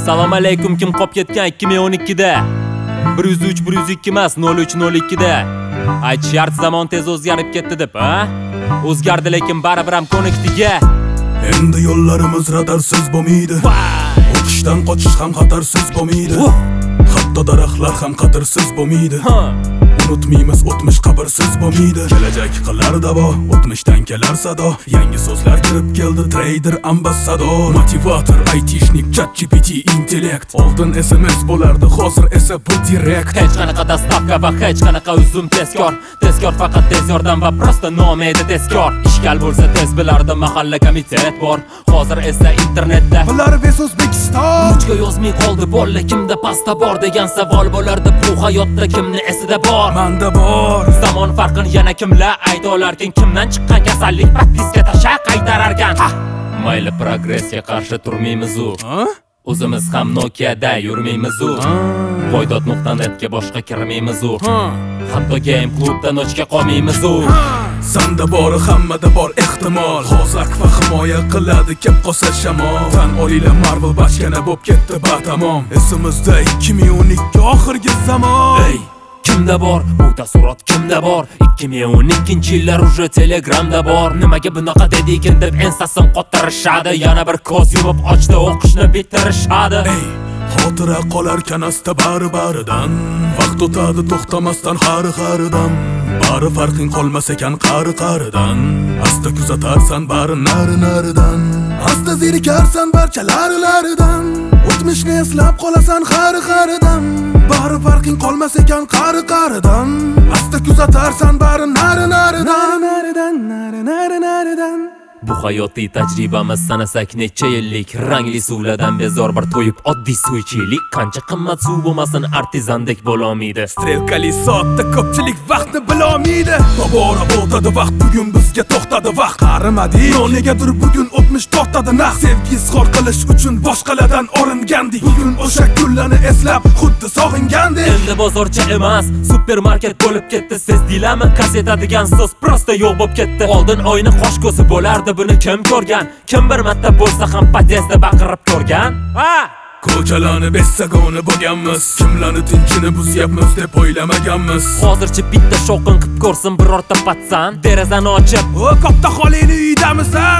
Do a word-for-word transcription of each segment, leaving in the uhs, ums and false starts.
Assalomu alaykum, kim qop ketgan ikki ming o'n ikkida bir yuz uch bir yuz ikki emas nol uch nol ikkida aytishar zamon tez o'zgarib ketdi deb, ha? O'zgardi lekin baribir ham ko'nikdiga. Endi yo'llarimiz radarsiz bo'lmaydi. O'tishdan qochish ham xatarsiz bo'lmaydi. Hatto daraxtlar ham qadirsiz bo'lmaydi. Unutmaymiz o'tmish qabrsiz bo'lmaydi. Kelajak qilar davo, o'tmishdan kelar sado. Yangi so'zlar kirib keldi, trader, ambassador, motivator, aytishnik, chat G P T, intellekt. Oldin S M S bo'lardi, hozir esa bu direkt. Hech qanaqa dastavka va hech qanaqa uzum tezkor. Tezkor faqat tez yordam va prosta nomi edi tezkor. Ishkal bo'lsa tez bilardi, mahalla komitet bor. Hozir esa internetda Bular ves O'zbekiston. Ruchka yozmay qoldi, bolla kimda pasta bor degan savol bo'lardi. Bu hayotda kimni esida bor? Manda bor. Zamon farqini yana kimlar ayta olarkan? Kimdan chiqqan kasallik propiska tasha qaytararkan? Mayli progressga qarshi turmaymiz u. O'zimiz ham Nokia'da yurmaymiz u. Voydod nuqta net ga boshqa kirmaymiz u. Hatto game klubdan o'chga qolmaymiz u. Sanda bori hammada bor ehtimol. Hozak va himoya qiladi kep qolsa shamol. Tan olinglar, Marvel bachkana bo'lib ketdi batamom. Esimizda ikki ming o'n ikki oxirgi zamon. Ey, kimda bor? Bu taassurot kimda bor? ikki ming o'n ikkinchi yillar uje Telegramda bor. Nimaga bunaqa dedikin deb ensasim qotirishadi. Yana bir ko'z yumib ochdi, o'qishni bitirishadi. Ey, xotira qolarkan asta bari-baridan. Vaqt o'tadi to'xtamasdan xari-xaridan. Bari farqing qolmas ekan qari-qaridan. Asta kuzatarsan bari nari-naridan. Asta zerikarsan barchalari-laridan. O'tmishni eslab qolasan xari-xaridan. Bari farqing qolmas ekan qari-qaridan. Asta kuzatarsan bari nari-naridan. Nari-naridan, nari-nari-naridan. Bu hayotiy tajribamiz sanasak necha yillik. Rangli suvlardan bezor bir to'yib oddiy suv ichaylik. Qancha qimmat suv bo'lmasin artizandek bo'lolmaydi. Strelkali soatda ko'pchilik vaqtni bilolmaydi. Tobora o'tadi vaqt, bugun bizga to'xtadi vaqt. Qarimadik, negadir bugun o'tmish tortadi naq. Sevgi izhor qilish uchun boshqalardan olingandik. Bugun o'sha kunlarni eslab xuddi sog'ingandik. Endi bozorcha emas, supermarket bo'lib ketdi. Sezdinglarmi? Kaseta degan so'z prosta yo'q bo'lib ketdi. Oldin oyni qosh ko'zi bo'lardi. Buni kim ko'rgan? Kim bir marta bo'lsa ham podyezdda baqirib ko'rgan? Ha! Ko'chalarni bessagona bo'lganmiz. Kimlarni tinchini buzyapmiz deb o'ylamaganmiz. Hozircha bitta shovqin qilib ko'rsin birorta patsan. Derazani ochib, "O, katta xolingni uydamisan?"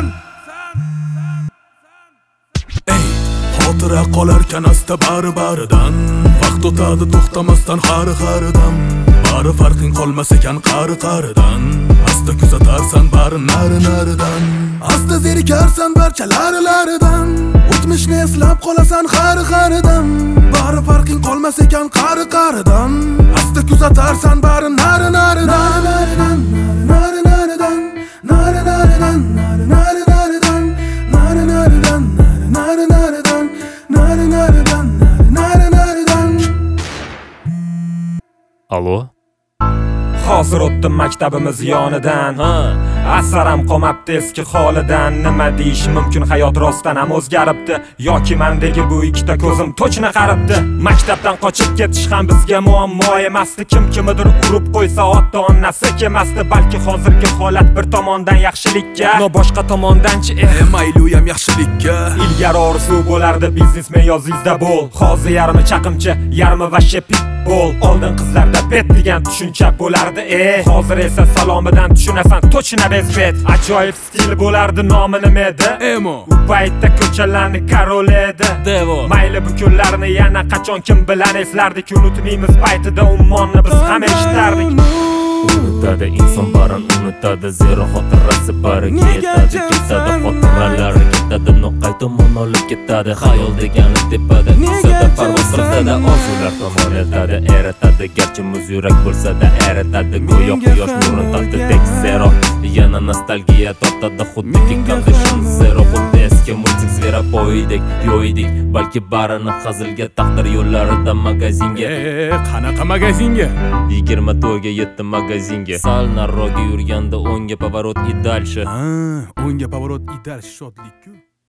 Ey, xotira qolarkan asta bari-baridan. Vaqt o'tadi to'xtamasdan xari-xaridan. Bari farqing qolmas ekan qari-qaridan. Asta kuzatarsan bari nari-naridan. Asta zerikarsan barchalari-laridan. O'tmishni eslab qolasan xari-xaridan. Bari farqing qolmas ekan qari-qaridan. Asta kuzatarsan bari nari-naridan. Nari-naridan, nari-naridan, nari-naridan, nari-naridan, nari-naridan, nari-naridan, nari-naridan, nari-naridan. Allo? Hozir o'tdim maktabimiz yonidan. Ha, Asar ham qolmabdi eski holidan. Nima deyish mumkin, hayot rostdan ham o'zgaribdi. Yoki mendagi bu ikkita ko'zim to'chna qaribdi. Maktabdan qochib ketish ham bizga muammo emasdi. Kim kimidir urib qo'ysa ota onasi kemasdi. Balki hozirgi holat bir tomondan yaxshilikka, no boshqa tomondanchi eh mayli u ham yaxshilikka. Ilgari orzu bo'lardi biznesmen yozingizda bo'l. Hozir yarmi chaqimchi, yarmi vashshe pitbull. Oldin qizlarda bet degan tushuncha bo'lardi eh. Hozir esa salomidan tushunasan to'chna bezbet. Ajoyib stil bo'lardi, nomi nima edi? Emo. U paytda ko'chalarni karol edi. Devo. Mayli bu kunlarni yana qachon kim bilan eslardik. Unutmaymiz paytida ummonni biz ham eshitardik. Unutadi inson barin, unutadi zero xotirasi bari ketadi. Ketadi xotiralari, ketadi noqay tomon olib ketadi. Xayol degani tepada, tusada parvoz qiladi. Orzular tomon eltadi, eritadi. Garchi muz yurak bo'lsa-da eritadi. Go'yo quyosh nurini taqdidek zero. Yana nostalgiya tortadi xuddiki condition zero. Xuddi eski multik zveropoydek yo'ydik. Balki barini hazilga, taqdir yo'llarida magazinga. E, qanaqa magazinga? yigirma to'rtga yetdi magazinga. Sal nariroqga yurganda o'ngga поворот и дальше. Ha, o'ngga поворот и дальше shodlik-ku.